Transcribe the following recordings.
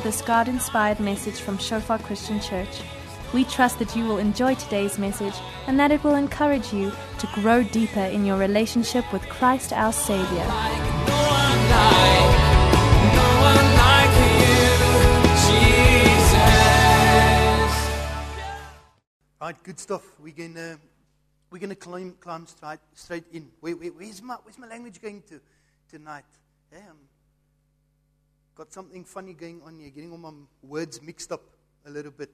this God-inspired message from Shofar Christian Church. We trust that you will enjoy today's message and that it will encourage you to grow deeper in your relationship with Christ our Savior. Right, good stuff. We're gonna climb straight in. Where's my language going to tonight? Yeah, got something funny going on here. Getting all my words mixed up a little bit.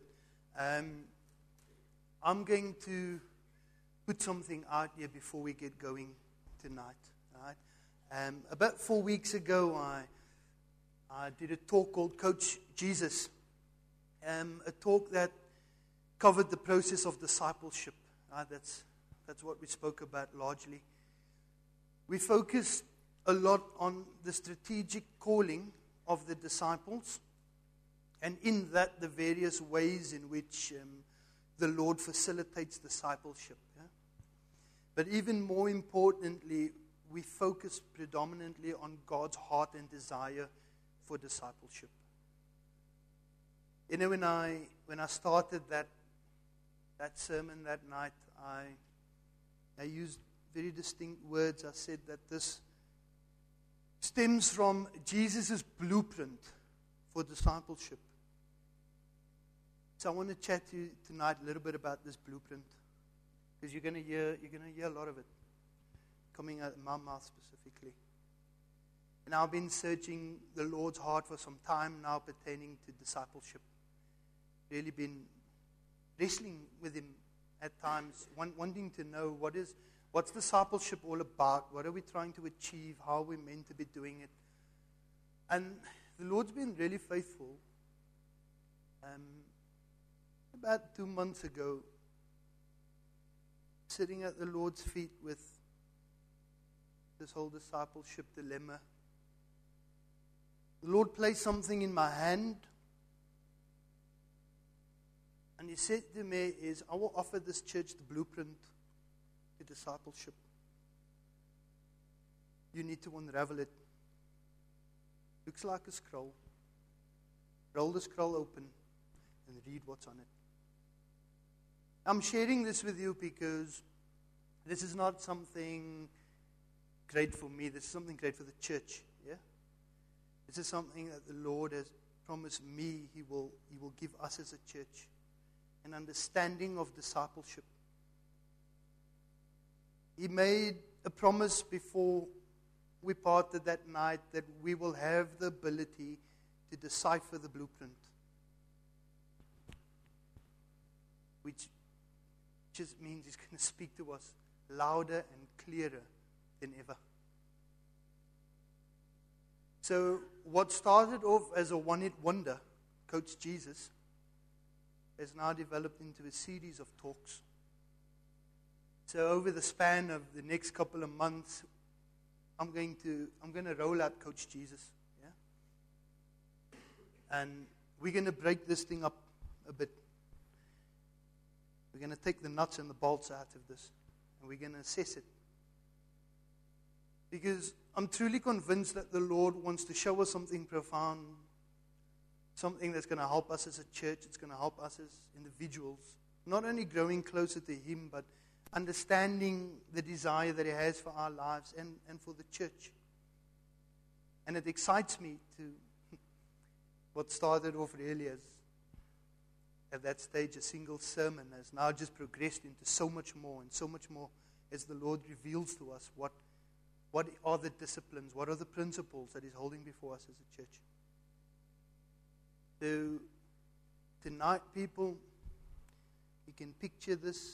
I'm going to put something out here before we get going tonight. Right? About 4 weeks ago, I did a talk called Coach Jesus. A talk that covered the process of discipleship. That's what we spoke about largely. We focused a lot on the strategic calling of the disciples, and in that the various ways in which the Lord facilitates discipleship. Yeah? But even more importantly, we focused predominantly on God's heart and desire for discipleship. You know, when I started that sermon that night, I used very distinct words. I said that this stems from Jesus' blueprint for discipleship. So I want to chat to you tonight a little bit about this blueprint, because you're going to hear a lot of it coming out of my mouth specifically. And I've been searching the Lord's heart for some time now pertaining to discipleship. Really been wrestling with Him at times, wanting to know what's discipleship all about? What are we trying to achieve? How are we meant to be doing it? And the Lord's been really faithful. About 2 months ago, sitting at the Lord's feet with this whole discipleship dilemma, the Lord placed something in my hand, and He said to me, I will offer this church the blueprint to discipleship. You need to unravel it. Looks like a scroll. Roll the scroll open and read what's on it. I'm sharing this with you because this is not something great for me. This is something great for the church. Yeah? This is something that the Lord has promised me He will give us as a church. An understanding of discipleship. He made a promise before we parted that night that we will have the ability to decipher the blueprint, which just means He's going to speak to us louder and clearer than ever. So what started off as a one-hit wonder, Coach Jesus, has now developed into a series of talks. So over the span of the next couple of months, I'm going to roll out Coach Jesus. Yeah? And we're going to break this thing up a bit. We're going to take the nuts and the bolts out of this, and we're going to assess it. Because I'm truly convinced that the Lord wants to show us something profound, something that's going to help us as a church. It's going to help us as individuals. Not only growing closer to Him, but understanding the desire that He has for our lives and for the church. And it excites me to what started off really as, at that stage, a single sermon has now just progressed into so much more and so much more as the Lord reveals to us what are the disciplines, what are the principles that He's holding before us as a church. So tonight, people, you can picture this.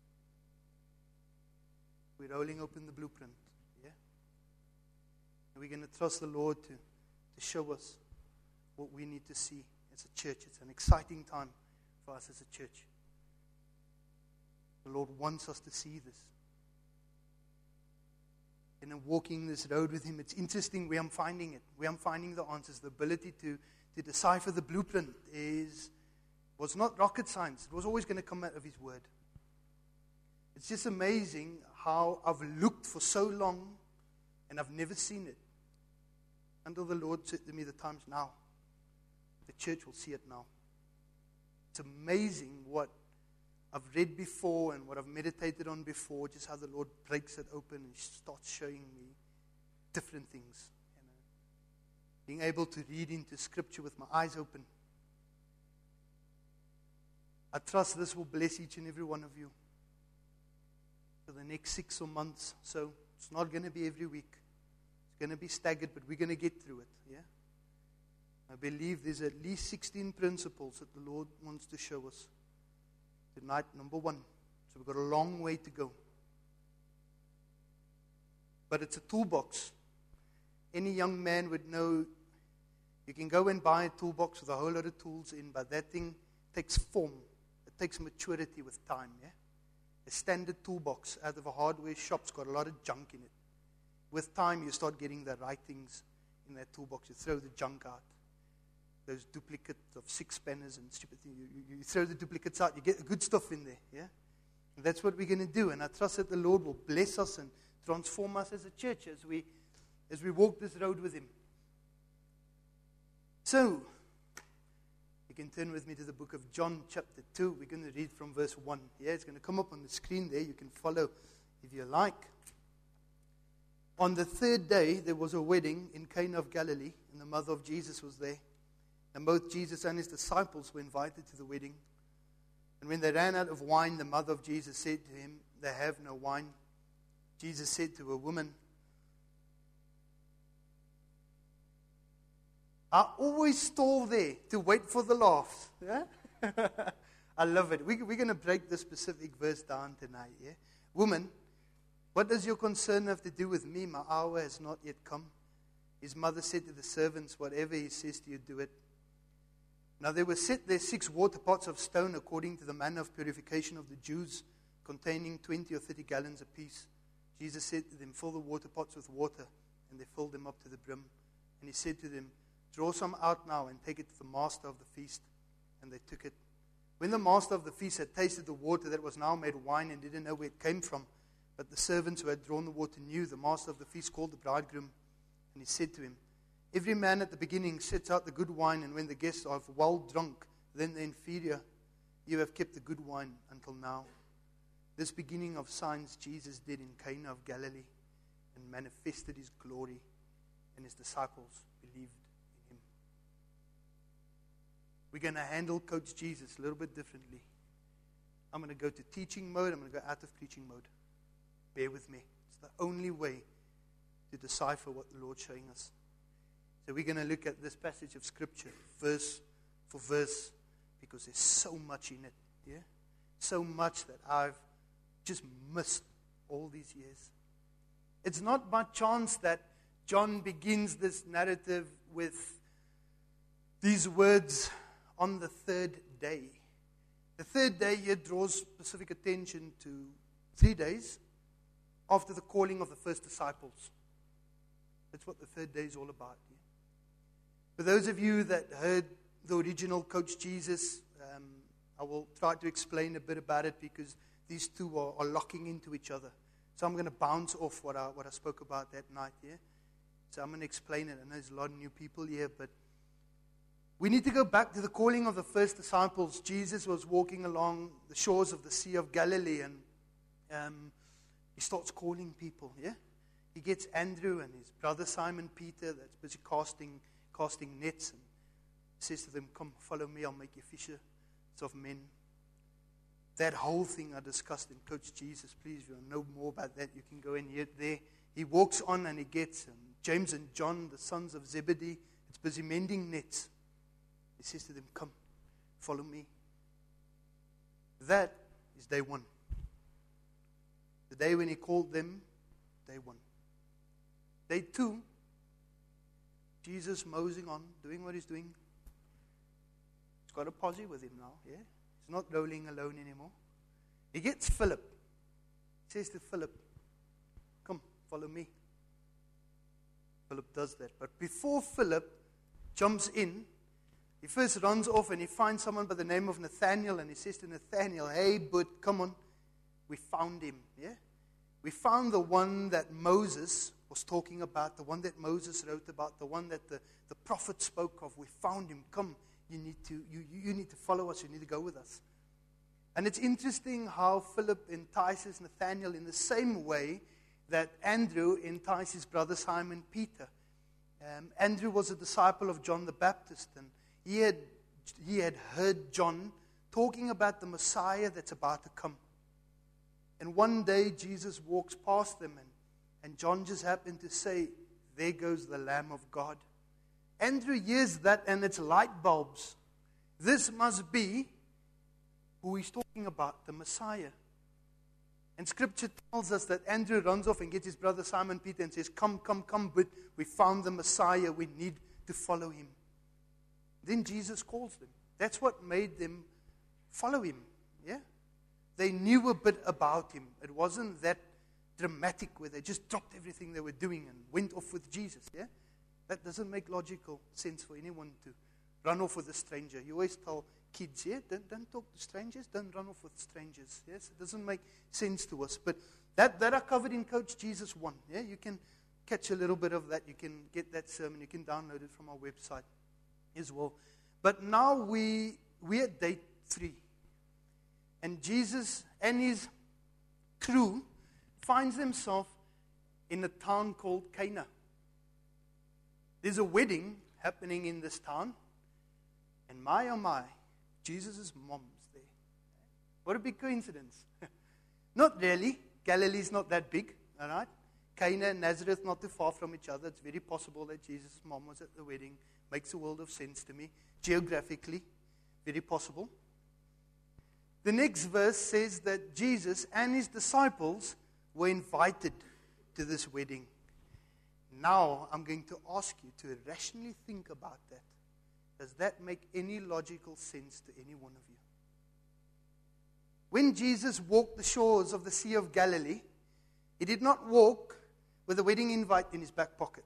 We're rolling open the blueprint, yeah? And we're going to trust the Lord to show us what we need to see as a church. It's an exciting time for us as a church. The Lord wants us to see this. And in walking this road with Him, it's interesting where I'm finding it. Where I'm finding the answers, the ability to decipher the blueprint was not rocket science. It was always going to come out of His Word. It's just amazing how I've looked for so long and I've never seen it until the Lord said to me, the time's now. the church will see it now. It's amazing what I've read before and what I've meditated on before, just how the Lord breaks it open and starts showing me different things. Being able to read into Scripture with my eyes open. I trust this will bless each and every one of you for the next 6 months. So it's not going to be every week. It's going to be staggered, but we're going to get through it. Yeah. I believe there's at least 16 principles that the Lord wants to show us. Tonight, number 1. So we've got a long way to go. But it's a toolbox. Any young man would know you can go and buy a toolbox with a whole lot of tools in, but that thing takes form. It takes maturity with time. Yeah? A standard toolbox out of a hardware shop's got a lot of junk in it. With time, you start getting the right things in that toolbox. You throw the junk out. Those duplicates of 6 spanners and stupid things. You throw the duplicates out. You get the good stuff in there. Yeah? And that's what we're going to do. And I trust that the Lord will bless us and transform us as a church as we walk this road with Him. So, you can turn with me to the book of John chapter 2. We're going to read from verse 1. Yeah, it's going to come up on the screen there. You can follow if you like. On the 3rd day, there was a wedding in Cana of Galilee, and the mother of Jesus was there. And both Jesus and his disciples were invited to the wedding. And when they ran out of wine, the mother of Jesus said to him, "They have no wine." Jesus said to a woman, I always stall there to wait for the laughs. Yeah? I love it. We're going to break this specific verse down tonight. Yeah? Woman, what does your concern have to do with me? My hour has not yet come. His mother said to the servants, whatever he says to you, do it. Now there were set there 6 water pots of stone according to the manner of purification of the Jews, containing 20 or 30 gallons apiece. Jesus said to them, fill the water pots with water. And they filled them up to the brim. And he said to them, draw some out now and take it to the master of the feast. And they took it. When the master of the feast had tasted the water that was now made wine and didn't know where it came from, but the servants who had drawn the water knew, the master of the feast called the bridegroom. And he said to him, every man at the beginning sets out the good wine, and when the guests are well drunk, then the inferior. You have kept the good wine until now. This beginning of signs Jesus did in Cana of Galilee and manifested his glory, and his disciples believed in him. We're going to handle Coach Jesus a little bit differently. I'm going to go to teaching mode. I'm going to go out of preaching mode. Bear with me. It's the only way to decipher what the Lord's showing us. So we're going to look at this passage of Scripture, verse for verse, because there's so much in it. Yeah? So much that I've just missed all these years. It's not by chance that John begins this narrative with these words, on the 3rd day. The 3rd day here draws specific attention to 3 days after the calling of the first disciples. That's what the 3rd day is all about. Yeah? For those of you that heard the original Coach Jesus, I will try to explain a bit about it because these two are locking into each other. So I'm going to bounce off what I spoke about that night. Yeah? So I'm going to explain it. I know there's a lot of new people here, but we need to go back to the calling of the first disciples. Jesus was walking along the shores of the Sea of Galilee, and he starts calling people. Yeah, he gets Andrew and his brother Simon Peter that's busy casting nets, and says to them, "Come, follow me. I'll make you fishers of men." That whole thing I discussed in Coach Jesus. Please, if you know more about that, you can go and hear it there. He walks on and he gets James and John, the sons of Zebedee. It's busy mending nets. He says to them, "Come, follow me." That is day 1. The day when he called them, day 1. Day 2, Jesus moseying on, doing what he's doing. He's got a posse with him now, yeah? He's not rolling alone anymore. He gets Philip. He says to Philip, "Come, follow me." Philip does that. But before Philip jumps in, he first runs off and he finds someone by the name of Nathaniel, and he says to Nathaniel, "Hey, bud, come on. We found him." Yeah? We found the one that Moses was talking about, the one that Moses wrote about, the one that the prophet spoke of. We found him. Come, you need to follow us. You need to go with us. And it's interesting how Philip entices Nathanael in the same way that Andrew enticed his brother Simon Peter. Andrew was a disciple of John the Baptist, and he had heard John talking about the Messiah that's about to come. And one day Jesus walks past them, and John just happened to say, "There goes the Lamb of God." Andrew hears that, and it's light bulbs. This must be who he's talking about, the Messiah. And Scripture tells us that Andrew runs off and gets his brother Simon Peter and says, come, but we found the Messiah. We need to follow him. Then Jesus calls them. That's what made them follow him. Yeah? They knew a bit about him. It wasn't that dramatic where they just dropped everything they were doing and went off with Jesus. Yeah? That doesn't make logical sense for anyone to run off with a stranger. You always tell kids, yeah, don't talk to strangers, don't run off with strangers. Yes, it doesn't make sense to us. But that are covered in Coach Jesus 1. Yeah, you can catch a little bit of that. You can get that sermon. You can download it from our website as well. But now we're at day 3. And Jesus and his crew finds themselves in a town called Cana. There's a wedding happening in this town. And my, oh my, Jesus' mom's there. What a big coincidence. Not really. Galilee's not that big, all right? Cana and Nazareth not too far from each other. It's very possible that Jesus' mom was at the wedding. Makes a world of sense to me. Geographically, very possible. The next verse says that Jesus and his disciples were invited to this wedding. Now, I'm going to ask you to rationally think about that. Does that make any logical sense to any one of you? When Jesus walked the shores of the Sea of Galilee, he did not walk with a wedding invite in his back pocket.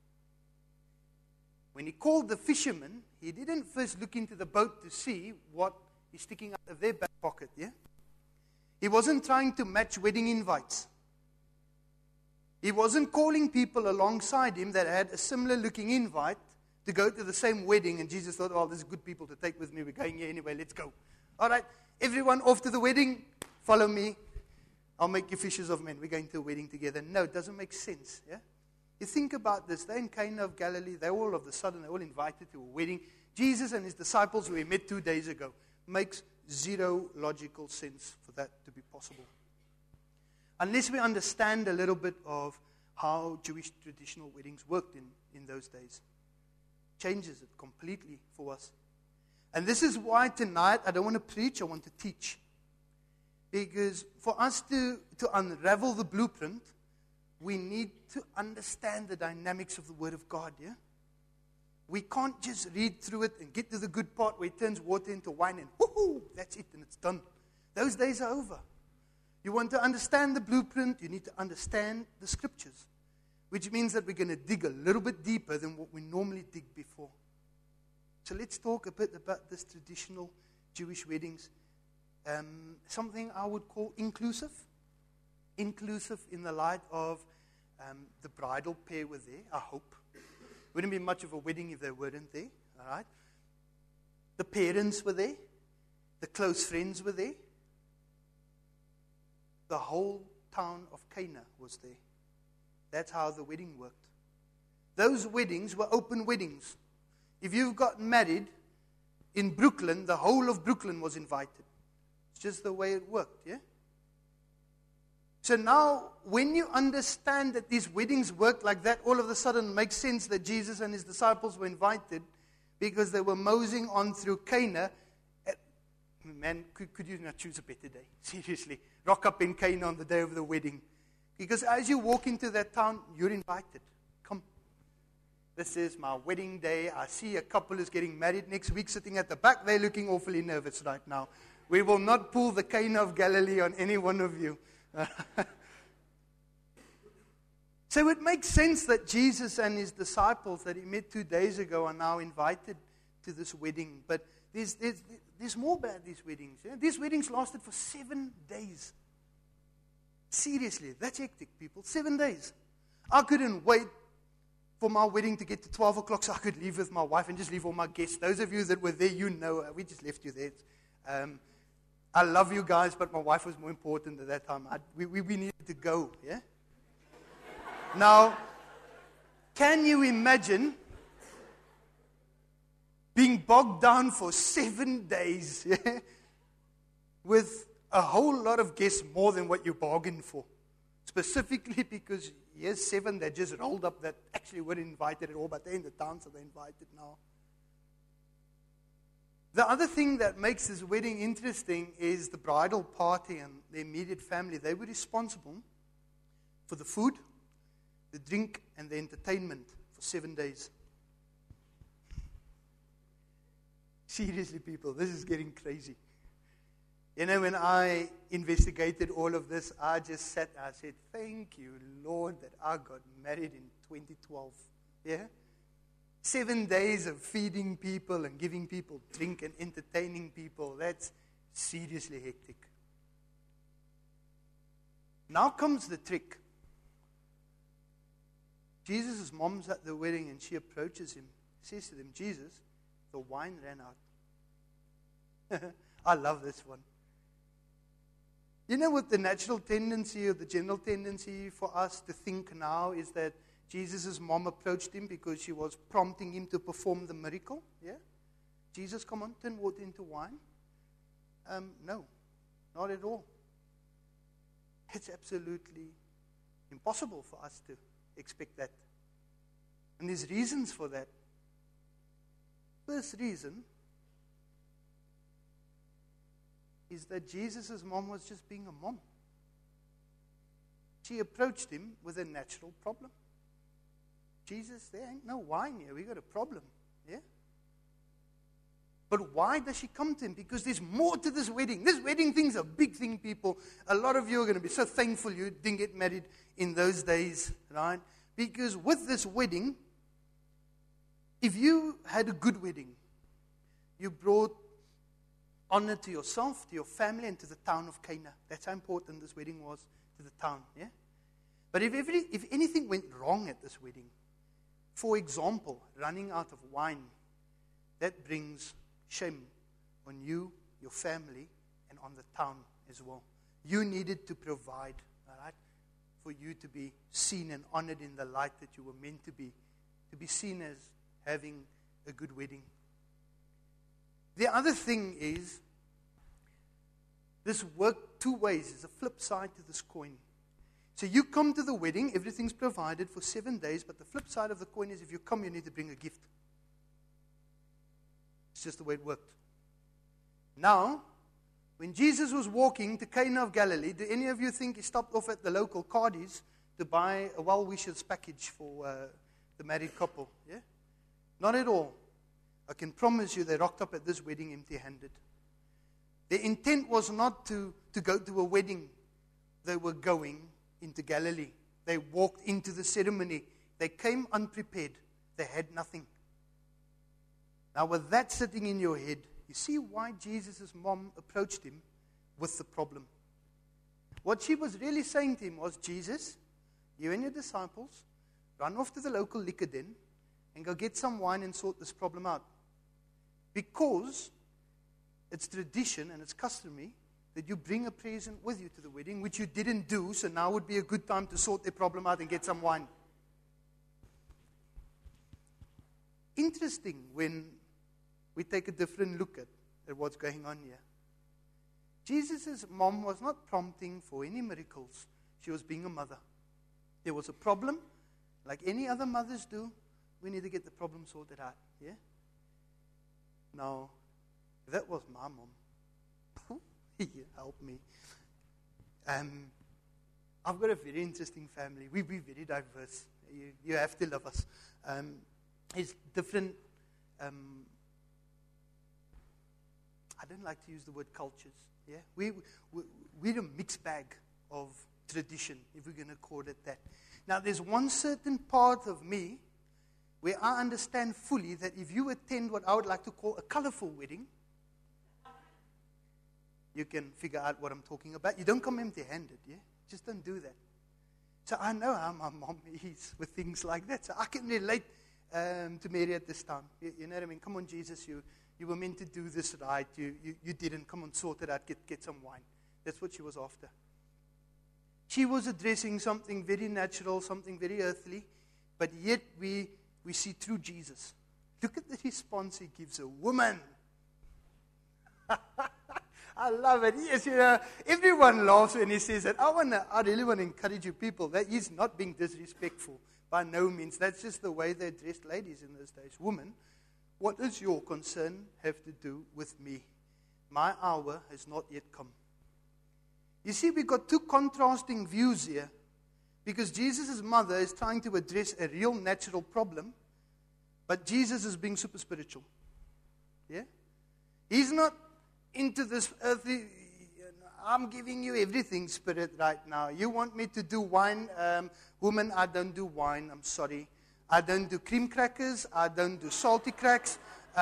When he called the fishermen, he didn't first look into the boat to see what is sticking out of their back pocket, yeah? He wasn't trying to match wedding invites. He wasn't calling people alongside him that had a similar looking invite to go to the same wedding, and Jesus thought, oh, this is good people to take with me. We're going here anyway, let's go. All right, everyone off to the wedding, follow me. I'll make you fishers of men. We're going to a wedding together. No, it doesn't make sense, yeah? You think about this. They're in Cana of Galilee. They're all of a sudden, they're all invited to a wedding. Jesus and his disciples who we met 2 days ago. Makes zero logical sense for that to be possible. Unless we understand a little bit of how Jewish traditional weddings worked in those days. Changes it completely for us. And this is why tonight I don't want to preach, I want to teach. Because for us to unravel the blueprint, we need to understand the dynamics of the Word of God, yeah? We can't just read through it and get to the good part where it turns water into wine and woohoo, that's it and it's done. Those days are over. You want to understand the blueprint, you need to understand the Scriptures. Which means that we're going to dig a little bit deeper than what we normally dig before. So let's talk a bit about this traditional Jewish weddings. Something I would call inclusive. Inclusive in the light of the bridal pair were there, I hope. Wouldn't be much of a wedding if they weren't there, all right? The parents were there. The close friends were there. The whole town of Cana was there. That's how the wedding worked. Those weddings were open weddings. If you've got married in Brooklyn, the whole of Brooklyn was invited. It's just the way it worked, yeah? So now, when you understand that these weddings worked like that, all of a sudden it makes sense that Jesus and his disciples were invited because they were moseying on through Cana. Man, could you not choose a better day? Seriously. Rock up in Cana on the day of the wedding. Because as you walk into that town, you're invited. Come. This is my wedding day. I see a couple is getting married next week sitting at the back. They're looking awfully nervous right now. We will not pull the Cana of Galilee on any one of you. So it makes sense that Jesus and his disciples that he met 2 days ago are now invited to this wedding. But there's more about these weddings. Yeah? These weddings lasted for 7 days. Seriously, that's hectic, people. 7 days. I couldn't wait for my wedding to get to 12 o'clock so I could leave with my wife and just leave all my guests. Those of you that were there, you know, we just left you there. I love you guys, but my wife was more important at that time. We needed to go, yeah? Now, can you imagine being bogged down for 7 days, yeah, with a whole lot of guests more than what you bargained for? Specifically because, yes, 7 that just rolled up that actually weren't invited at all, but they're in the town, so they're invited now. The other thing that makes this wedding interesting is the bridal party and the immediate family. They were responsible for the food, the drink, and the entertainment for 7 days. Seriously, people, this is getting crazy. You know, when I investigated all of this, I just sat and I said, thank you, Lord, that I got married in 2012. Yeah? 7 days of feeding people and giving people drink and entertaining people. That's seriously hectic. Now comes the trick. Jesus' mom's at the wedding and she approaches him. Says to them, Jesus, the wine ran out. I love this one. You know what the natural tendency or the general tendency for us to think now is that Jesus' mom approached him because she was prompting him to perform the miracle. Yeah? Jesus, come on, turn water into wine. No, not at all. It's absolutely impossible for us to expect that. And there's reasons for that. First reason is that Jesus' mom was just being a mom. She approached him with a natural problem. Jesus, there ain't no wine here. We got a problem. Yeah? But why does she come to him? Because there's more to this wedding. This wedding thing's a big thing, people. A lot of you are going to be so thankful you didn't get married in those days, right? Because with this wedding, if you had a good wedding, you brought honor to yourself, to your family, and to the town of Cana. That's how important this wedding was to the town, yeah? But if anything went wrong at this wedding, for example, running out of wine, that brings shame on you, your family, and on the town as well. You needed to provide, all right, for you to be seen and honored in the light that you were meant to be seen as having a good wedding. The other thing is, this worked two ways. There's a flip side to this coin. So you come to the wedding, everything's provided for 7 days, but the flip side of the coin is if you come, you need to bring a gift. It's just the way it worked. Now, when Jesus was walking to Cana of Galilee, do any of you think he stopped off at the local Cardi's to buy a well-wishers package for the married couple? Yeah? Not at all. I can promise you they rocked up at this wedding empty-handed. Their intent was not to go to a wedding. They were going into Galilee. They walked into the ceremony. They came unprepared. They had nothing. Now, with that sitting in your head, you see why Jesus' mom approached him with the problem. What she was really saying to him was, Jesus, you and your disciples run off to the local liquor den and go get some wine and sort this problem out. Because it's tradition and it's customary that you bring a present with you to the wedding, which you didn't do, so now would be a good time to sort their problem out and get some wine. Interesting when we take a different look at what's going on here. Jesus' mom was not prompting for any miracles. She was being a mother. There was a problem, like any other mothers do. We need to get the problem sorted out. Yeah? Now, if that was my mom, help me. I've got a very interesting family. We're very diverse. You have to love us. It's different. I don't like to use the word cultures. Yeah, we're a mixed bag of tradition, if we're going to call it that. Now, there's one certain part of me where I understand fully that if you attend what I would like to call a colorful wedding, you can figure out what I'm talking about. You don't come empty-handed, yeah? Just don't do that. So I know how my mom is with things like that. So I can relate to Mary at this time. You know what I mean? Come on, Jesus, you were meant to do this right. You didn't. Come on, sort it out. Get some wine. That's what she was after. She was addressing something very natural, something very earthly, but yet we see through Jesus. Look at the response he gives a woman. I love it. Yes, everyone laughs when he says that. I really want to encourage you people that he's not being disrespectful by no means. That's just the way they addressed ladies in those days. Woman, what does your concern have to do with me? My hour has not yet come. You see, we've got two contrasting views here, because Jesus' mother is trying to address a real natural problem, but Jesus is being super spiritual. Yeah? He's not into this earthly, I'm giving you everything spirit right now. You want me to do wine? Woman, I don't do wine. I'm sorry. I don't do cream crackers. I don't do salty cracks.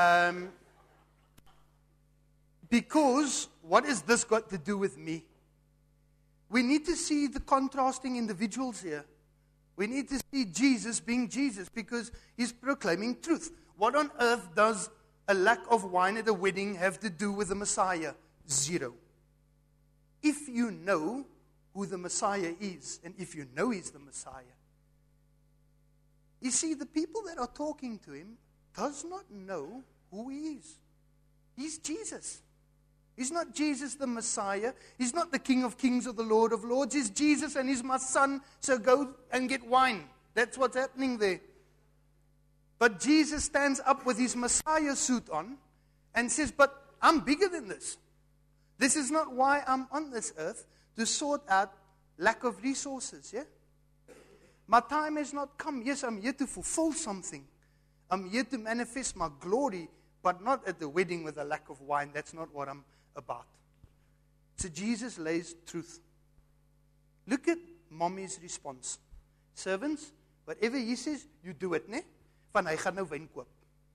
Because what has this got to do with me? We need to see the contrasting individuals here. We need to see Jesus being Jesus, because he's proclaiming truth. What on earth does a lack of wine at a wedding have to do with the Messiah? Zero. If you know who the Messiah is, and if you know he's the Messiah. You see, the people that are talking to him does not know who he is. He's Jesus. He's not Jesus the Messiah. He's not the King of Kings or the Lord of Lords. He's Jesus and he's my son, so go and get wine. That's what's happening there. But Jesus stands up with his Messiah suit on and says, but I'm bigger than this. This is not why I'm on this earth, to sort out lack of resources, yeah? My time has not come. Yes, I'm here to fulfill something. I'm here to manifest my glory, but not at the wedding with a lack of wine. That's not what I'm about. So Jesus lays truth. Look at mommy's response. Servants, whatever he says, you do it, ne? Van hy gaan nou wyn koop.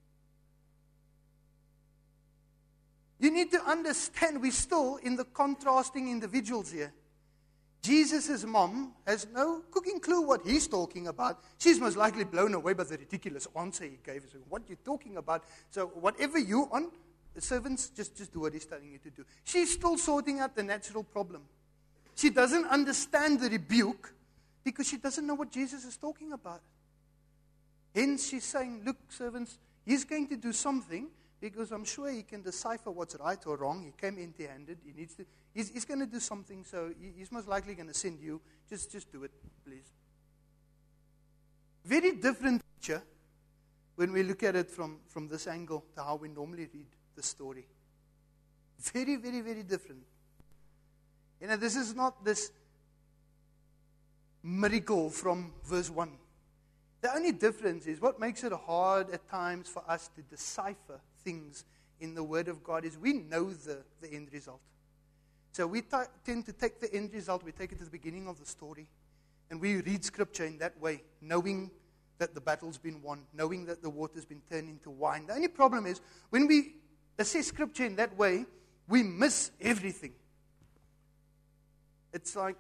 You need to understand we're still in the contrasting individuals here. Jesus' mom has no cooking clue what he's talking about. She's most likely blown away by the ridiculous answer he gave us. What are you talking about? So whatever you on, the servants, just do what he's telling you to do. She's still sorting out the natural problem. She doesn't understand the rebuke because she doesn't know what Jesus is talking about. Hence she's saying, look, servants, he's going to do something because I'm sure he can decipher what's right or wrong. He came empty-handed. He's going to do something, so he's most likely going to send you. Just do it, please. Very different picture when we look at it from this angle to how we normally read the story. Very, very, very different. You know, this is not this miracle from verse 1. The only difference is what makes it hard at times for us to decipher things in the Word of God is we know the end result. So we tend to take the end result, we take it to the beginning of the story, and we read Scripture in that way, knowing that the battle's been won, knowing that the water's been turned into wine. The only problem is when we assess Scripture in that way, we miss everything. It's like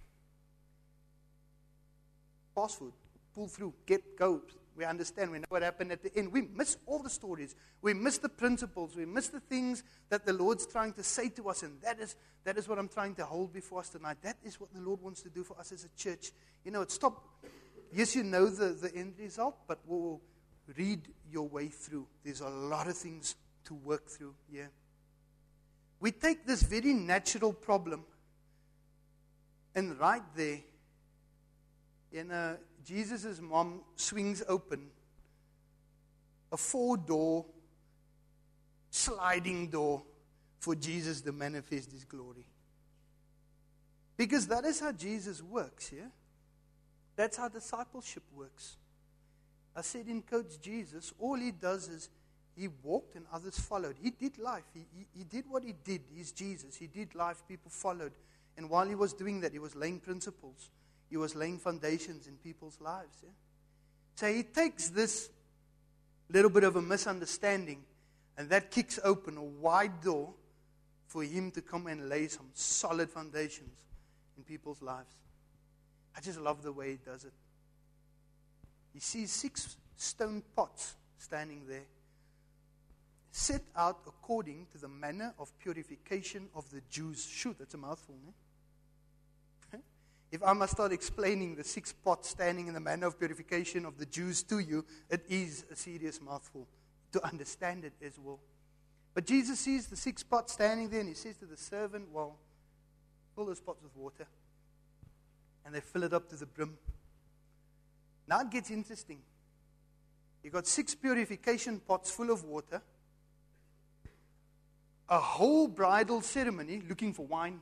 fast food. Pull through, go. We understand, we know what happened at the end. We miss all the stories. We miss the principles. We miss the things that the Lord's trying to say to us. And that is what I'm trying to hold before us tonight. That is what the Lord wants to do for us as a church. You know, yes, you know the end result, but we'll read your way through. There's a lot of things to work through here. We take this very natural problem, and right there, Jesus' mom swings open a 4-door sliding door for Jesus to manifest his glory. Because that is how Jesus works, yeah? That's how discipleship works. I said in Coach Jesus, all he does is he walked and others followed. He did life. He did what he did. He's Jesus. He did life. People followed. And while he was doing that, he was laying principles. He was laying foundations in people's lives. Yeah? So he takes this little bit of a misunderstanding, and that kicks open a wide door for him to come and lay some solid foundations in people's lives. I just love the way he does it. He sees 6 stone pots standing there, set out according to the manner of purification of the Jews. Shoot, that's a mouthful, eh? If I must start explaining the 6 pots standing in the manner of purification of the Jews to you, it is a serious mouthful to understand it as well. But Jesus sees the 6 pots standing there, and he says to the servant, well, fill those pots with water. And they fill it up to the brim. Now it gets interesting. You've got 6 purification pots full of water, a whole bridal ceremony looking for wine.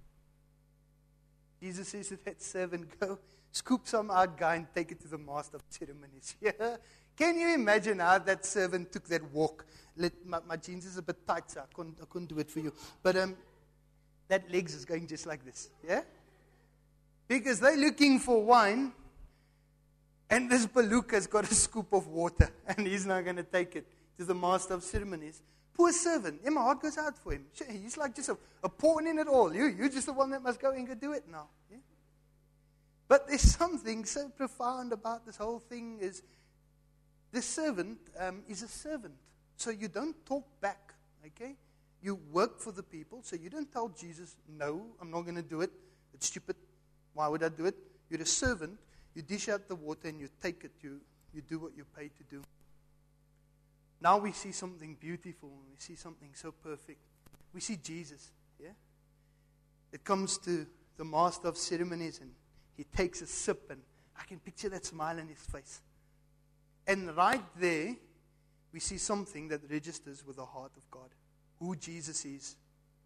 Jesus says to that servant, go scoop some out, guy, and take it to the master of ceremonies. Yeah. Can you imagine how that servant took that walk? My jeans is a bit tight, so I couldn't do it for you. But that legs is going just like this. Yeah? Because they're looking for wine, and this Baluka's got a scoop of water, and he's not going to take it to the master of ceremonies. Poor servant. Yeah, my heart goes out for him. He's like just a pawn in it all. You're just the one that must go and go do it now. Yeah? But there's something so profound about this whole thing is this servant is a servant. So you don't talk back, okay? You work for the people, so you don't tell Jesus, no, I'm not going to do it. It's stupid. Why would I do it? You're a servant. You dish out the water and you take it. You do what you're paid to do. Now we see something beautiful. We see something so perfect. We see Jesus, yeah? It comes to the master of ceremonies and he takes a sip and I can picture that smile on his face. And right there, we see something that registers with the heart of God. Who Jesus is.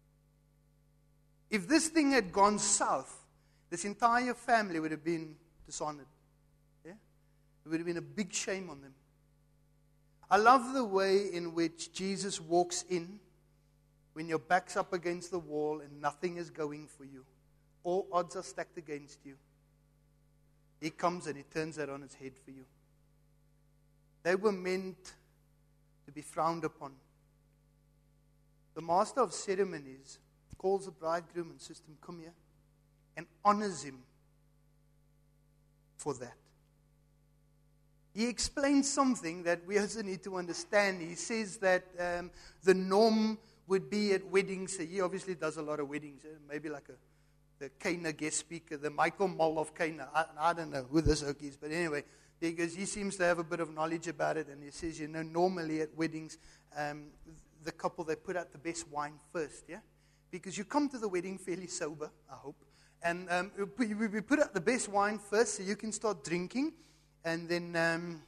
If this thing had gone south, this entire family would have been dishonored. Yeah? It would have been a big shame on them. I love the way in which Jesus walks in when your back's up against the wall and nothing is going for you. All odds are stacked against you. He comes and he turns that on its head for you. They were meant to be frowned upon. The master of ceremonies calls the bridegroom and says to him, come here, and honors him for that. He explains something that we also need to understand. He says that the norm would be at weddings. He obviously does a lot of weddings. Maybe like the Cana guest speaker, the Michael Mull of Cana. I don't know who this oak is, but anyway, because he seems to have a bit of knowledge about it. And he says, normally at weddings, the couple, they put out the best wine first, yeah? Because you come to the wedding fairly sober, I hope. And we put out the best wine first so you can start drinking. And then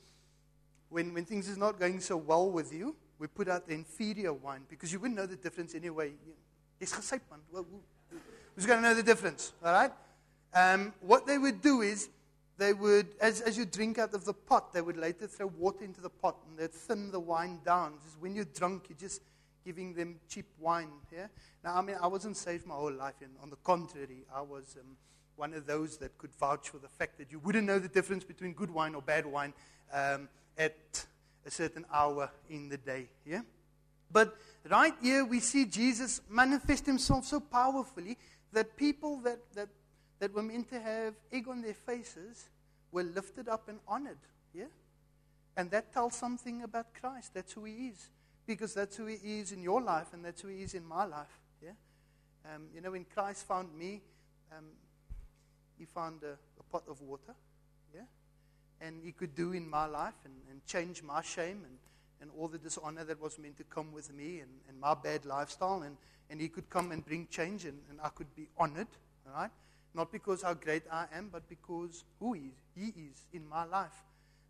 when things is not going so well with you, we put out the inferior wine because you wouldn't know the difference anyway. Who's going to know the difference? All right? What they would do is they would, as you drink out of the pot, they would later throw water into the pot and they'd thin the wine down. Just when you're drunk, you're just giving them cheap wine. Yeah. Now, I mean, I wasn't saved my whole life. And on the contrary, I was one of those that could vouch for the fact that you wouldn't know the difference between good wine or bad wine at a certain hour in the day. Yeah? But right here we see Jesus manifest himself so powerfully that people that were meant to have egg on their faces were lifted up and honored. Yeah? And that tells something about Christ. That's who he is. Because that's who he is in your life and that's who he is in my life. Yeah? When Christ found me, he found a pot of water, yeah, and he could do in my life and change my shame and all the dishonor that was meant to come with me and my bad lifestyle, and he could come and bring change and I could be honored, all right? Not because how great I am, but because who he is in my life.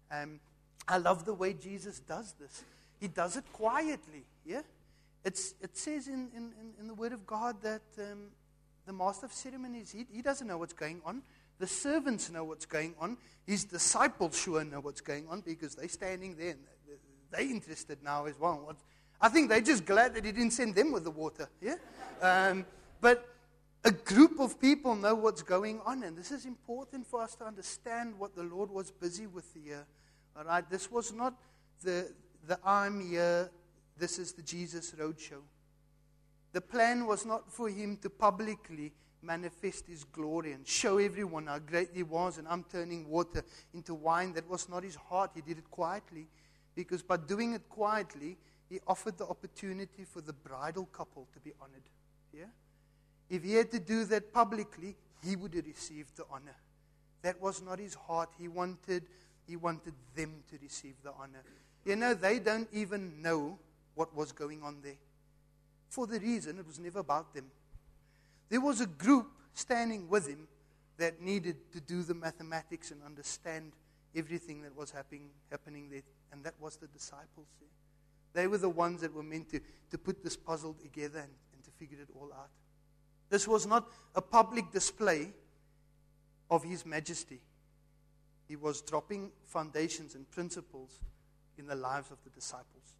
I love the way Jesus does this. He does it quietly, yeah? It says in the Word of God that the master of ceremonies, he doesn't know what's going on. The servants know what's going on. His disciples sure know what's going on because they're standing there and they're interested now as well. I think they're just glad that he didn't send them with the water. Yeah, but a group of people know what's going on, and this is important for us to understand what the Lord was busy with here. All right, this was not the I'm here. This is the Jesus Roadshow. The plan was not for him to publicly manifest his glory and show everyone how great he was, and I'm turning water into wine. That was not his heart. He did it quietly, because by doing it quietly, he offered the opportunity for the bridal couple to be honored. Yeah? If he had to do that publicly, he would have received the honor. That was not his heart. He wanted them to receive the honor. You know, they don't even know what was going on there. For the reason, it was never about them. There was a group standing with him that needed to do the mathematics and understand everything that was happening there. And that was the disciples. They were the ones that were meant to put this puzzle together and to figure it all out. This was not a public display of his majesty. He was dropping foundations and principles in the lives of the disciples.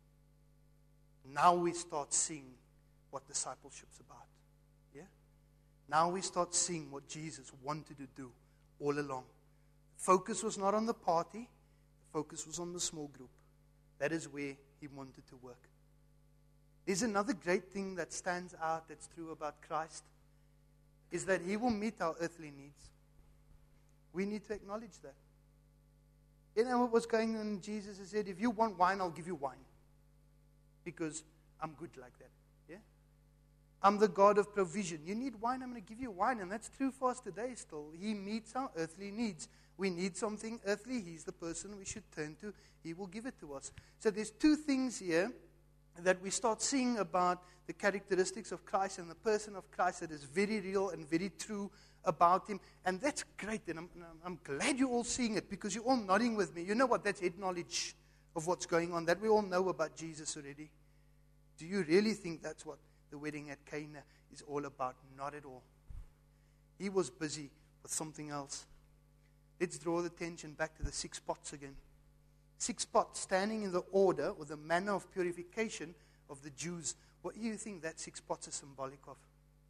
Now we start seeing what discipleship's about. Yeah? Now we start seeing what Jesus wanted to do all along. The focus was not on the party. The focus was on the small group. That is where he wanted to work. There's another great thing that stands out that's true about Christ, is that he will meet our earthly needs. We need to acknowledge that. You know what was going on? Jesus said, if you want wine, I'll give you wine. Because I'm good like that. Yeah? I'm the God of provision. You need wine, I'm going to give you wine. And that's true for us today still. He meets our earthly needs. We need something earthly. He's the person we should turn to. He will give it to us. So there's two things here that we start seeing about the characteristics of Christ and the person of Christ that is very real and very true about him. And that's great. And I'm glad you're all seeing it, because you're all nodding with me. You know what? That's head knowledge of what's going on. That we all know about Jesus already. Do you really think that's what the wedding at Cana is all about? Not at all. He was busy with something else. Let's draw the attention back to the 6 pots again. 6 pots standing in the order or the manner of purification of the Jews. What do you think that 6 pots are symbolic of?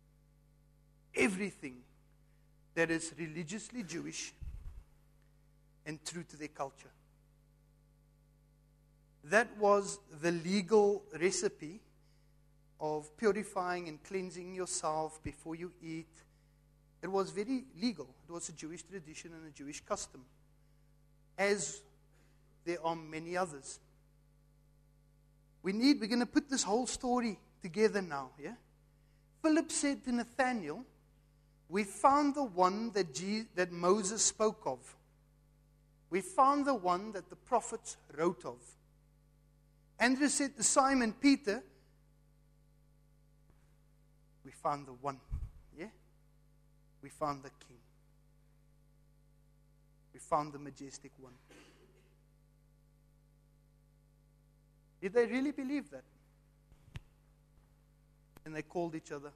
Everything that is religiously Jewish and true to their culture. That was the legal recipe of purifying and cleansing yourself before you eat. It was very legal. It was a Jewish tradition and a Jewish custom, as there are many others. We're going to put this whole story together now. Yeah? Philip said to Nathanael, we found the one that Moses spoke of. We found the one that the prophets wrote of. Andrew said to Simon Peter, we found the one. Yeah? We found the king. We found the majestic one. Did they really believe that? And they called each other.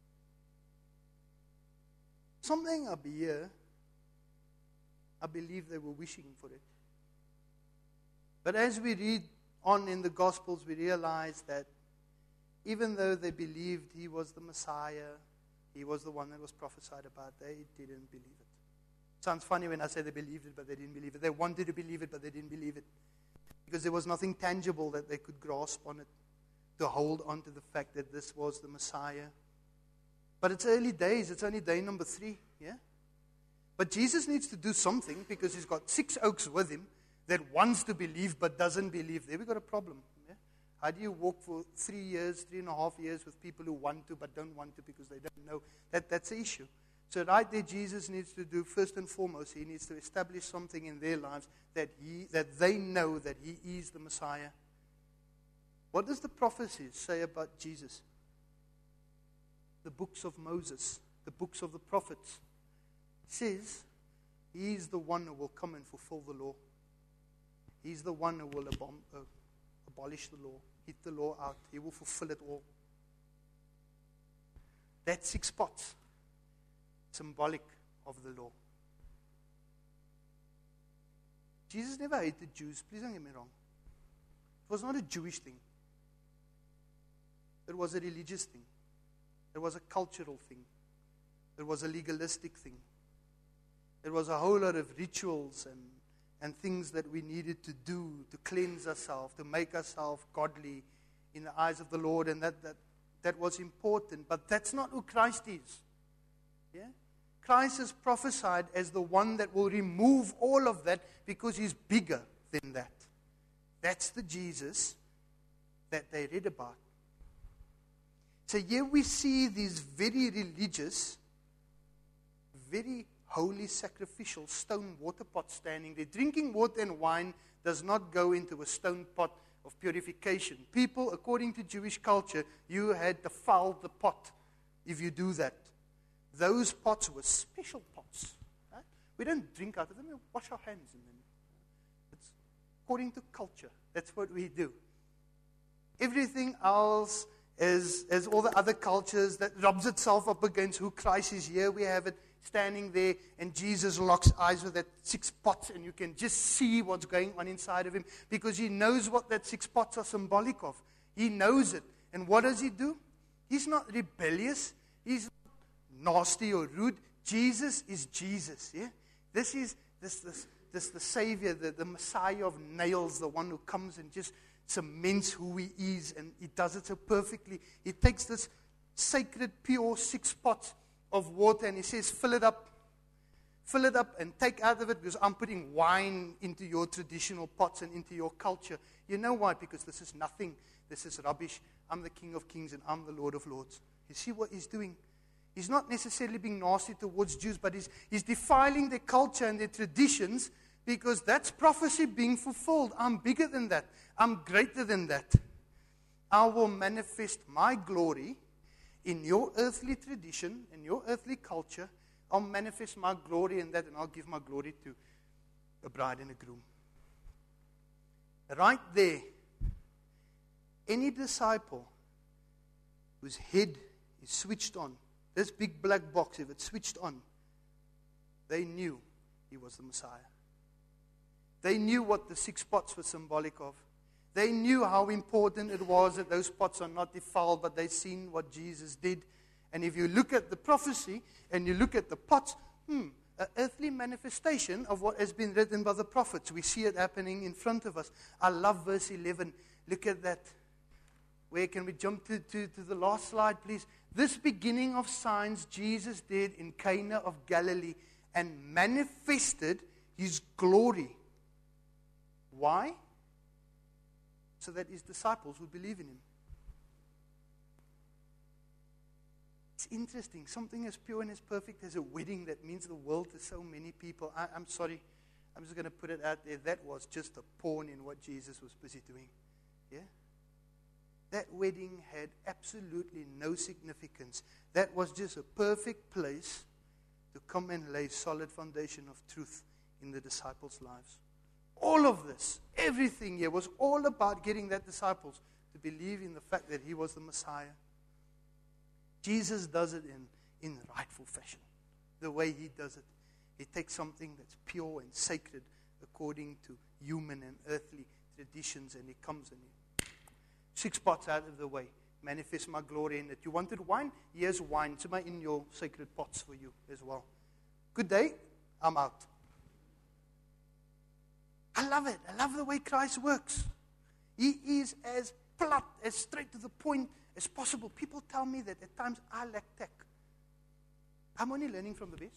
Something up here, I believe they were wishing for it. But as we read on in the Gospels, we realize that even though they believed he was the Messiah, he was the one that was prophesied about, they didn't believe it. Sounds funny when I say they believed it, but they didn't believe it. They wanted to believe it, but they didn't believe it. Because there was nothing tangible that they could grasp on it to hold on to the fact that this was the Messiah. But it's early days. It's only day number 3. Yeah? But Jesus needs to do something, because he's got 6 oaks with him that wants to believe but doesn't believe. There we got a problem. Yeah? How do you walk for 3 years, 3.5 years with people who want to but don't want to because they don't know? That's the issue. So right there, Jesus needs to do, first and foremost, he needs to establish something in their lives that they know that he is the Messiah. What does the prophecies say about Jesus? The books of Moses, the books of the prophets, says he is the one who will come and fulfill the law. He's the one who will abolish the law, hit the law out. He will fulfill it all. That's 6 pots. Symbolic of the law. Jesus never hated Jews. Please don't get me wrong. It was not a Jewish thing. It was a religious thing. It was a cultural thing. It was a legalistic thing. It was a whole lot of rituals and things that we needed to do to cleanse ourselves, to make ourselves godly in the eyes of the Lord. And that that was important, but that's not who Christ is. Yeah? Christ is prophesied as the one that will remove all of that because he's bigger than that. That's the Jesus that they read about. So here we see these very religious, very holy, sacrificial stone water pots standing there. Drinking water and wine does not go into a stone pot of purification. People, according to Jewish culture, you had defiled the pot if you do that. Those pots were special pots. Right? We don't drink out of them, we wash our hands in them. It's according to culture. That's what we do. Everything else is all the other cultures that rubs itself up against who Christ is. Here we have it standing there, and Jesus locks eyes with that 6 pots, and you can just see what's going on inside of him because he knows what that 6 pots are symbolic of. He knows it. And what does he do? He's not rebellious. He's not nasty or rude. Jesus is Jesus. Yeah? This is the Savior, the Messiah of nails, the one who comes and just cements who he is, and he does it so perfectly. He takes this sacred, pure 6 pots of water, and he says, fill it up and take out of it, because I'm putting wine into your traditional pots and into your culture. You know why? Because this is nothing. This is rubbish. I'm the King of Kings and I'm the Lord of Lords. You see what he's doing? He's not necessarily being nasty towards Jews, but he's defiling their culture and their traditions, because that's prophecy being fulfilled. I'm bigger than that. I'm greater than that. I will manifest my glory in your earthly tradition, in your earthly culture. I'll manifest my glory in that, and I'll give my glory to a bride and a groom. Right there, any disciple whose head is switched on, this big black box, if it's switched on, they knew he was the Messiah. They knew what the 6 pots were symbolic of. They knew how important it was that those pots are not defiled, but they've seen what Jesus did. And if you look at the prophecy and you look at the pots, an earthly manifestation of what has been written by the prophets. We see it happening in front of us. I love verse 11. Look at that. Where can we jump to the last slide, please? This beginning of signs Jesus did in Cana of Galilee and manifested his glory. Why? So that his disciples would believe in him. It's interesting. Something as pure and as perfect as a wedding that means the world to so many people. I'm sorry. I'm just going to put it out there. That was just a pawn in what Jesus was busy doing. Yeah? That wedding had absolutely no significance. That was just a perfect place to come and lay solid foundation of truth in the disciples' lives. All of this, everything here was all about getting that disciples to believe in the fact that he was the Messiah. Jesus does it in rightful fashion. The way he does it. He takes something that's pure and sacred according to human and earthly traditions, and he comes and he 6 pots out of the way. Manifest my glory in it. You wanted wine? Here's wine. It's in your sacred pots for you as well. Good day. I'm out. I love it. I love the way Christ works. He is as blunt, as straight to the point as possible. People tell me that at times I lack tact. I'm only learning from the best.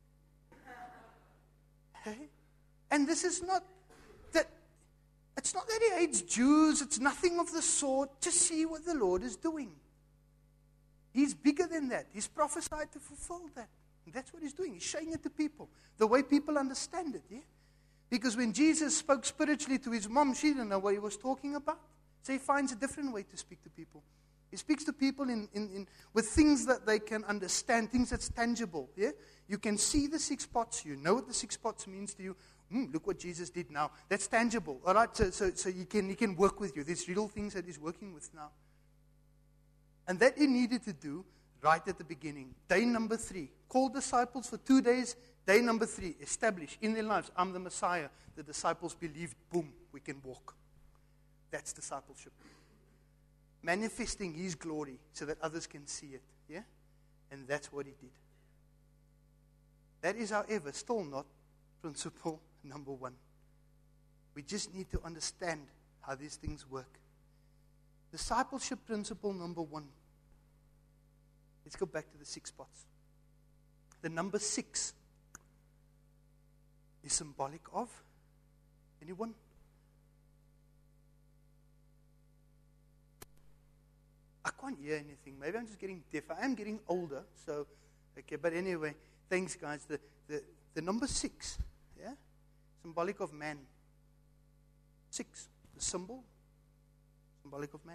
Hey? And this is not that, it's not that he hates Jews. It's nothing of the sort. Just see what the Lord is doing. He's bigger than that. He's prophesied to fulfill that. And that's what he's doing. He's showing it to people. The way people understand it. Yeah? Because when Jesus spoke spiritually to his mom, she didn't know what he was talking about. So he finds a different way to speak to people. He speaks to people with things that they can understand, things that's tangible. Yeah? You can see the 6 pots. You know what the 6 pots means to you. Look what Jesus did now. That's tangible. All right? So he can work with you. There's real things that he's working with now. And that he needed to do right at the beginning. Day number 3. Call disciples for 2 days. Day number 3, establish in their lives, I'm the Messiah. The disciples believed, boom, we can walk. That's discipleship. Manifesting his glory so that others can see it. Yeah? And that's what he did. That is, however, still not principle number 1. We just need to understand how these things work. Discipleship principle number 1. Let's go back to the 6 pots. The number 6 is symbolic of anyone? I can't hear anything. Maybe I'm just getting deaf. I am getting older, so okay. But anyway, thanks, guys. The number 6, yeah, symbolic of man. 6, the symbol, symbolic of man.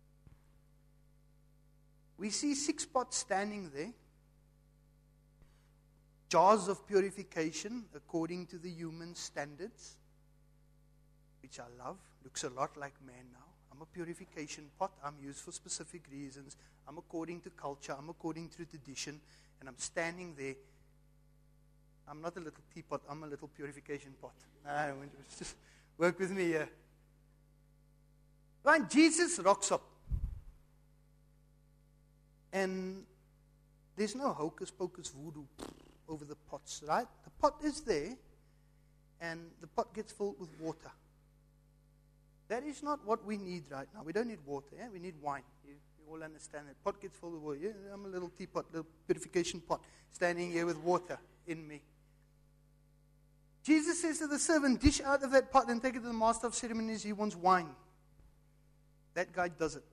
We see 6 pots standing there. Jars of purification according to the human standards, which I love. Looks a lot like man now. I'm a purification pot. I'm used for specific reasons. I'm according to culture. I'm according to tradition. And I'm standing there. I'm not a little teapot. I'm a little purification pot. Just work with me here. Right, Jesus rocks up. And there's no hocus pocus voodoo over the pots, right? The pot is there, and the pot gets filled with water. That is not what we need right now. We don't need water, yeah? We need wine. You all understand that. Pot gets filled with water. Yeah, I'm a little teapot, little purification pot, standing here with water in me. Jesus says to the servant, dish out of that pot and take it to the master of ceremonies. He wants wine. That guy does it.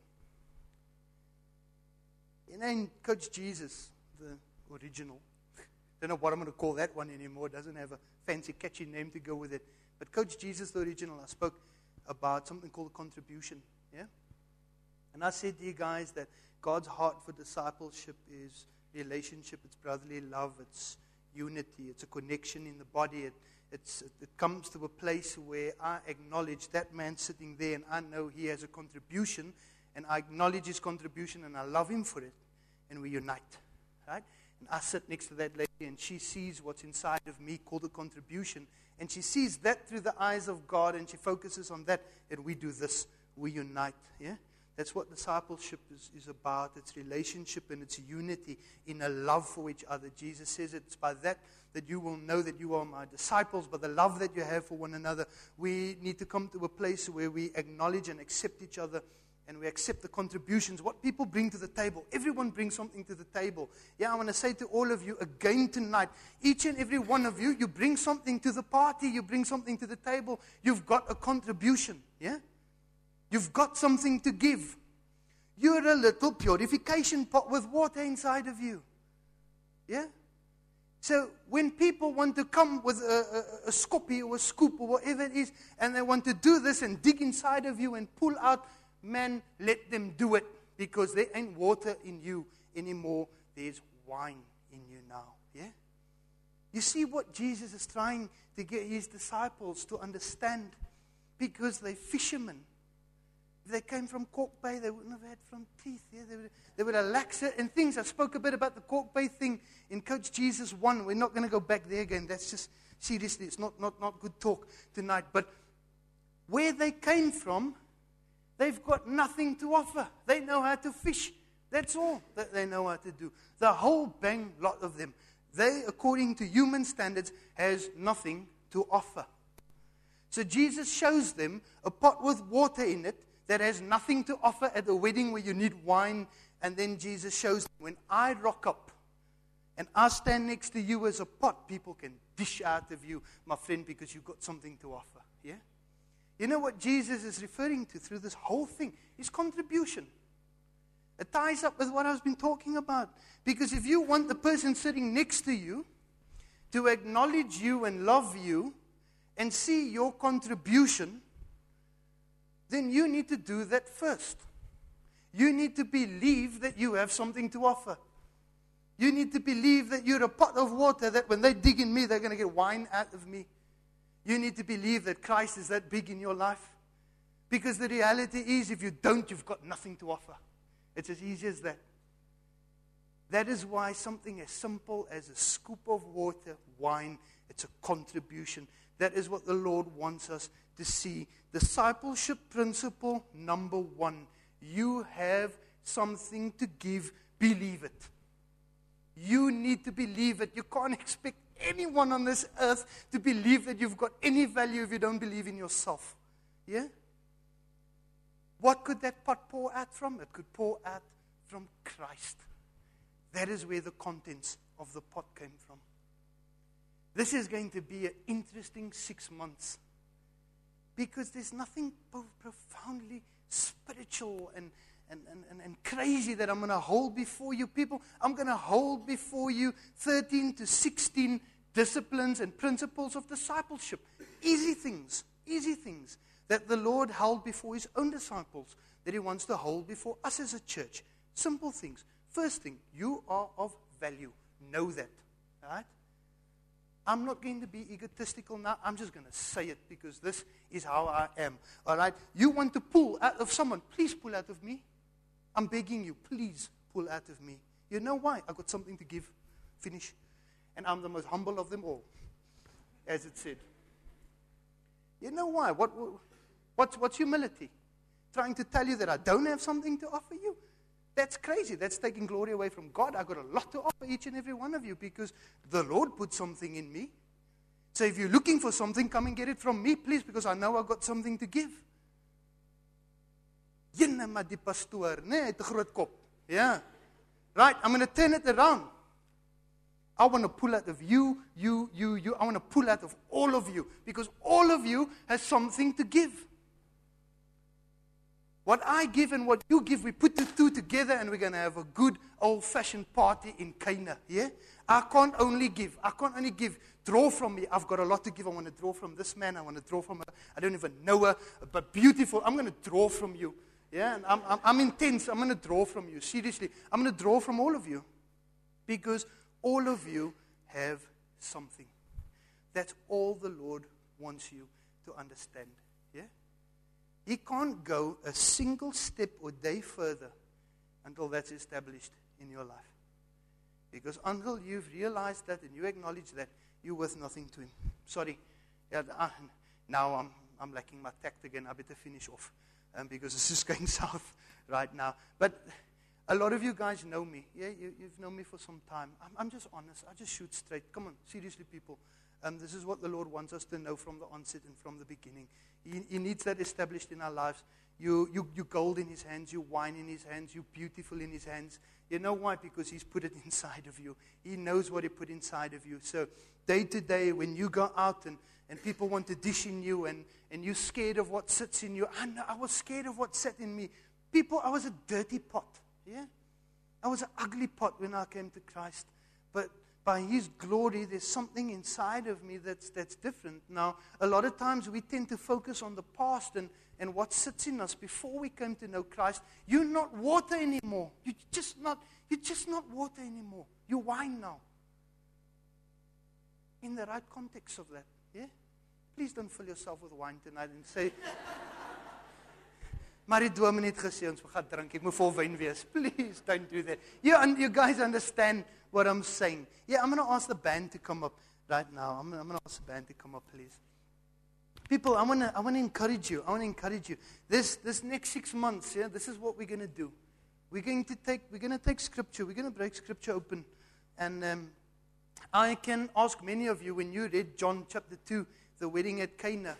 And then Coach Jesus, the original, don't know what I'm going to call that one anymore. It doesn't have a fancy, catchy name to go with it. But Coach Jesus, the original, I spoke about something called contribution. Yeah? And I said to you guys that God's heart for discipleship is relationship, it's brotherly love, it's unity, it's a connection in the body. It comes to a place where I acknowledge that man sitting there and I know he has a contribution and I acknowledge his contribution and I love him for it and we unite. Right? And I sit next to that lady and she sees what's inside of me called a contribution and she sees that through the eyes of God and she focuses on that and we do this, we unite. Yeah? That's what discipleship is about. It's relationship and it's unity in a love for each other. Jesus says it's by that you will know that you are my disciples, by the love that you have for one another. We need to come to a place where we acknowledge and accept each other and we accept the contributions, what people bring to the table. Everyone brings something to the table. Yeah, I want to say to all of you again tonight, each and every one of you, you bring something to the party, you bring something to the table. You've got a contribution, yeah? You've got something to give. You're a little purification pot with water inside of you. Yeah? So when people want to come with a scoopy or a scoop or whatever it is, and they want to do this and dig inside of you and pull out, man, let them do it. Because there ain't water in you anymore. There's wine in you now. Yeah? You see what Jesus is trying to get his disciples to understand? Because they're fishermen. If they came from Cork Bay, they wouldn't have had front teeth. Yeah? They would have lacked certain things. I spoke a bit about the Cork Bay thing in Coach Jesus 1. We're not going to go back there again. That's just, seriously, it's not good talk tonight. But where they came from, they've got nothing to offer. They know how to fish. That's all that they know how to do. The whole bang lot of them. They, according to human standards, has nothing to offer. So Jesus shows them a pot with water in it that has nothing to offer at a wedding where you need wine. And then Jesus shows them, when I rock up and I stand next to you as a pot, people can dish out of you, my friend, because you've got something to offer. Yeah? You know what Jesus is referring to through this whole thing? His contribution. It ties up with what I've been talking about. Because if you want the person sitting next to you to acknowledge you and love you and see your contribution, then you need to do that first. You need to believe that you have something to offer. You need to believe that you're a pot of water that when they dig in me, they're going to get wine out of me. You need to believe that Christ is that big in your life. Because the reality is, if you don't, you've got nothing to offer. It's as easy as that. That is why something as simple as a scoop of water, wine, it's a contribution. That is what the Lord wants us to see. Discipleship principle number 1. You have something to give. Believe it. You need to believe it. You can't expect anyone on this earth to believe that you've got any value if you don't believe in yourself. Yeah? What could that pot pour out from? It could pour out from Christ. That is where the contents of the pot came from. This is going to be an interesting 6 months, because there's nothing profoundly spiritual and crazy that I'm going to hold before you people. I'm going to hold before you 13 to 16 disciplines and principles of discipleship. Easy things that the Lord held before His own disciples, that He wants to hold before us as a church. Simple things. First thing, you are of value. Know that. Right? I'm not going to be egotistical now. I'm just going to say it because this is how I am. All right? You want to pull out of someone, please pull out of me. I'm begging you, please pull out of me. You know why? I've got something to give. Finish. And I'm the most humble of them all, as it said. You know why? What's humility? Trying to tell you that I don't have something to offer you? That's crazy. That's taking glory away from God. I've got a lot to offer each and every one of you because the Lord put something in me. So if you're looking for something, come and get it from me, please, because I know I've got something to give. Jenne maar die pastoor, nee, het 'n groot kop. Yeah. Right, I'm going to turn it around. I want to pull out of you. I want to pull out of all of you because all of you has something to give. What I give and what you give, we put the two together and we're going to have a good old-fashioned party in Cana. Yeah? I can't only give. Draw from me. I've got a lot to give. I want to draw from this man. I want to draw from her. I don't even know her, but beautiful. I'm going to draw from you. Yeah? And I'm intense. I'm going to draw from you. Seriously. I'm going to draw from all of you because all of you have something. That's all the Lord wants you to understand. Yeah? He can't go a single step or day further until that's established in your life. Because until you've realized that and you acknowledge that, you're worth nothing to Him. Sorry. Yeah, now I'm lacking my tact again. I better finish off because this is going south right now. But a lot of you guys know me. Yeah, you've known me for some time. I'm just honest. I just shoot straight. Come on, seriously, people. This is what the Lord wants us to know from the onset and from the beginning. He needs that established in our lives. You gold in His hands. You wine in His hands. You beautiful in His hands. You know why? Because He's put it inside of you. He knows what He put inside of you. So day to day, when you go out and people want to dish in you and you're scared of what sits in you. I know, I was scared of what sat in me. People, I was a dirty pot. Yeah? I was an ugly pot when I came to Christ. But by His glory, there's something inside of me that's different. Now, a lot of times we tend to focus on the past and what sits in us before we came to know Christ. You're not water anymore. You're just not water anymore. You're wine now. In the right context of that. Yeah? Please don't fill yourself with wine tonight and say, maar die dominee het gesê ons gaan drink. Ek moet vol wyn wees. Please don't do that. You guys understand what I'm saying. Yeah, I'm going to ask the band to come up right now. I'm going to ask the band to come up, please. People, I want to encourage you. This next 6 months, yeah, this is what we're going to do. We're going to take Scripture. We're going to break Scripture open. And I can ask many of you, when you read John chapter 2, the wedding at Cana,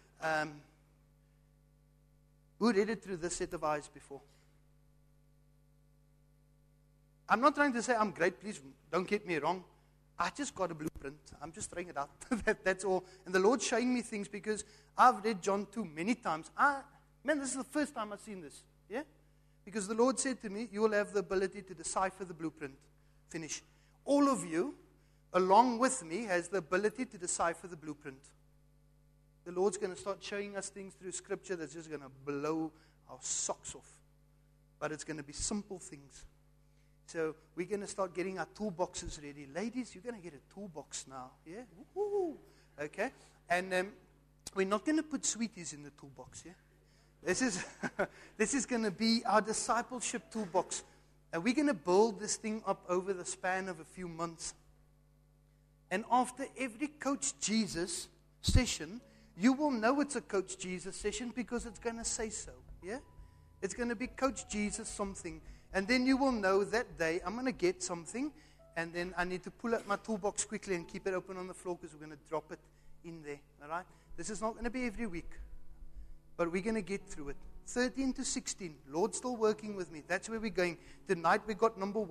who read it through this set of eyes before? I'm not trying to say I'm great, please don't get me wrong. I just got a blueprint. I'm just throwing it out. That's all. And the Lord's showing me things because I've read John 2 many times. This is the first time I've seen this. Yeah? Because the Lord said to me, you will have the ability to decipher the blueprint. Finish. All of you, along with me, has the ability to decipher the blueprint. The Lord's going to start showing us things through Scripture that's just going to blow our socks off. But it's going to be simple things. So we're going to start getting our toolboxes ready. Ladies, you're going to get a toolbox now. Yeah? Woo-hoo. Okay? And we're not going to put sweeties in the toolbox. Yeah? This is going to be our discipleship toolbox. And we're going to build this thing up over the span of a few months. And after every Coach Jesus session, you will know it's a Coach Jesus session because it's going to say so. Yeah? It's going to be Coach Jesus something. And then you will know that day I'm going to get something. And then I need to pull out my toolbox quickly and keep it open on the floor because we're going to drop it in there. All right? This is not going to be every week. But we're going to get through it. 13 to 16. Lord's still working with me. That's where we're going. Tonight we got number 1.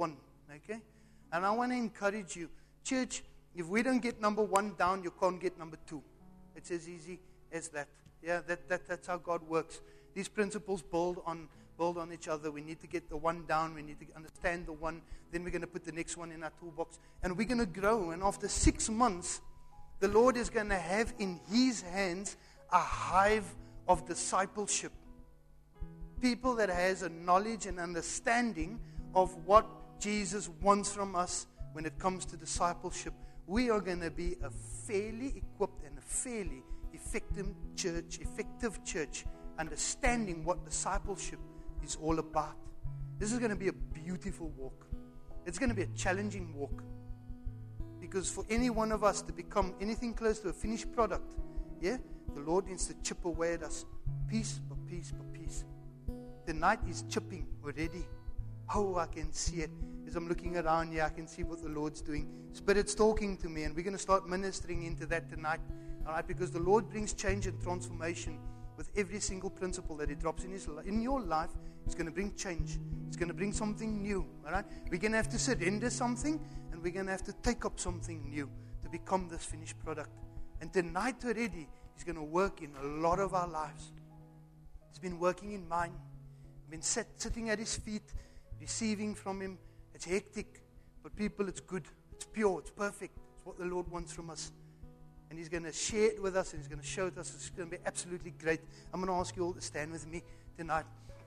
Okay? And I want to encourage you. Church, if we don't get number 1 down, you can't get number 2. It's as easy as that. Yeah, that's how God works. These principles build on each other. We need to get the 1 down. We need to understand the 1. Then we're going to put the next one in our toolbox. And we're going to grow. And after 6 months, the Lord is going to have in His hands a hive of discipleship. People that has a knowledge and understanding of what Jesus wants from us when it comes to discipleship. We are going to be a fairly equipped and a fairly effective church, understanding what discipleship is all about. This is going to be a beautiful walk. It's going to be a challenging walk. Because for any one of us to become anything close to a finished product, the Lord needs to chip away at us, piece by piece by piece. Tonight is chipping already. Oh, I can see it. As I'm looking around here, I can see what the Lord's doing. Spirit's talking to me, and we're going to start ministering into that tonight. All right, because the Lord brings change and transformation with every single principle that He drops in your life. It's going to bring change. It's going to bring something new. All right, we're going to have to surrender something, and we're going to have to take up something new to become this finished product. And tonight already, He's going to work in a lot of our lives. He's been working in mine. I've been sitting at His feet, receiving from Him. It's hectic, but people, it's good. It's pure. It's perfect. It's what the Lord wants from us. And He's going to share it with us, and He's going to show it to us. It's going to be absolutely great. I'm going to ask you all to stand with me tonight.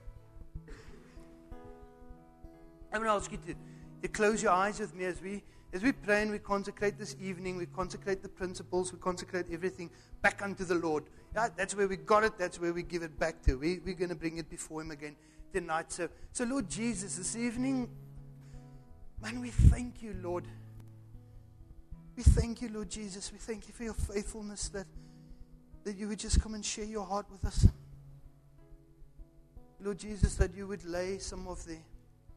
I'm going to ask you to close your eyes with me as we pray and we consecrate this evening. We consecrate the principles. We consecrate everything back unto the Lord. Yeah, that's where we got it. That's where we give it back to. We're going to bring it before Him again tonight. So Lord Jesus, this evening, man, we thank You, Lord. We thank You, Lord Jesus. We thank You for Your faithfulness, that You would just come and share Your heart with us. Lord Jesus, that You would lay some of the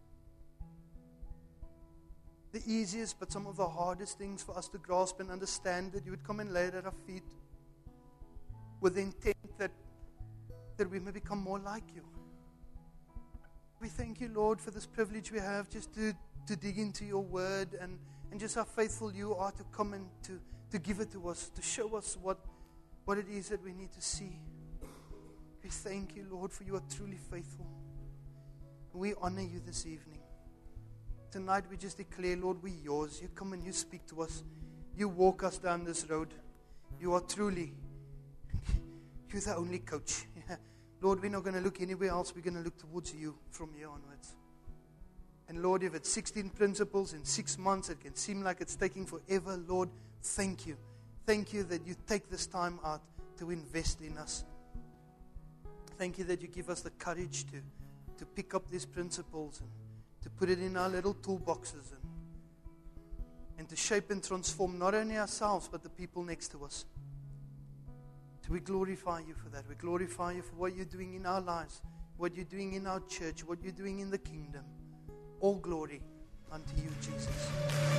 easiest, but some of the hardest things for us to grasp and understand, that You would come and lay it at our feet with the intent that we may become more like You. We thank You, Lord, for this privilege we have just to dig into Your word and just how faithful You are to come and to give it to us, to show us what it is that we need to see. We thank You, Lord, for You are truly faithful. We honor You this evening. Tonight we just declare, Lord, we're Yours. You come and You speak to us. You walk us down this road. You are truly, You're the only coach. Lord, we're not going to look anywhere else. We're going to look towards You from here onwards. And Lord, if it's 16 principles in 6 months, it can seem like it's taking forever. Lord, thank You. Thank You that You take this time out to invest in us. Thank You that You give us the courage to pick up these principles and to put it in our little toolboxes and to shape and transform not only ourselves but the people next to us. So we glorify You for that. We glorify You for what You're doing in our lives, what You're doing in our church, what You're doing in the kingdom. All glory unto You, Jesus.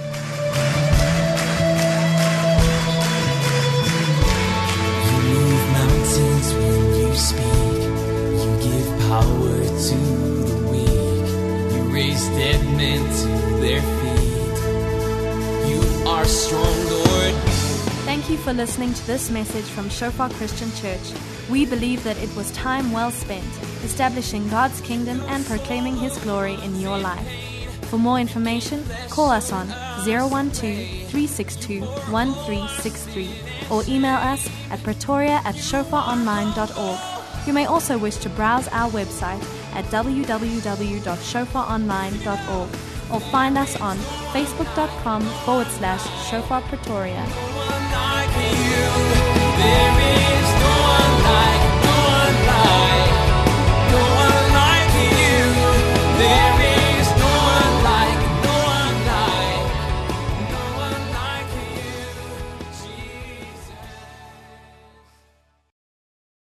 You move mountains when You speak. You give power to the weak. You raise dead men to their feet. You are strong, Lord. Thank you for listening to this message from Shofar Christian Church. We believe that it was time well spent establishing God's kingdom and proclaiming His glory in your life. For more information, call us on 012-362-1363 or email us at pretoria@shofaronline.org. You may also wish to browse our website at www.shofaronline.org or find us on facebook.com/Shofar Pretoria.